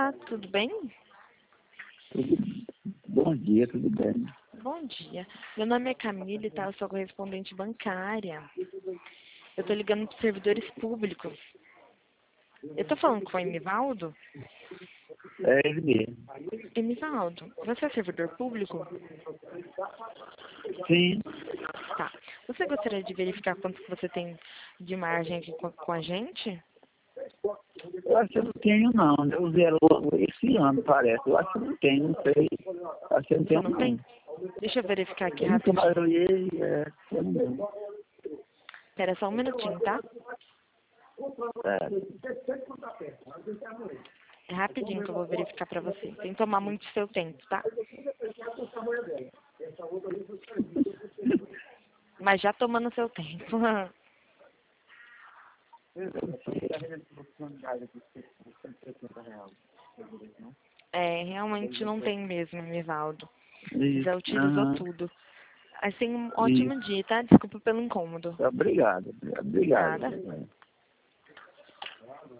Olá, tudo bem? Bom dia, tudo bem? Bom dia. Meu nome é Camille, tá? Eu sou correspondente bancária. Eu tô ligando para servidores públicos. Eu tô falando com o Emivaldo? É ele mesmo. Emivaldo, você é servidor público? Sim, Tá. Você gostaria de verificar quanto que você tem de margem aqui com a gente? eu acho que eu não tenho não. Eu zero esse ano, parece. Eu acho que eu não tenho, não sei. Acho que eu não Você tenho não tem? Deixa eu verificar aqui Eu nunca mais rapidinho. olhei, eu não tenho. Espera só um minutinho, tá? É rapidinho que eu vou verificar pra você, sem tomar muito seu tempo, tá? Mas já tomando seu tempo. É, realmente não tem mesmo, Emivaldo. Já Isso, utilizou tudo. Assim, um ótimo isso. dia, tá? Desculpa pelo incômodo. Obrigado, Nada. obrigado.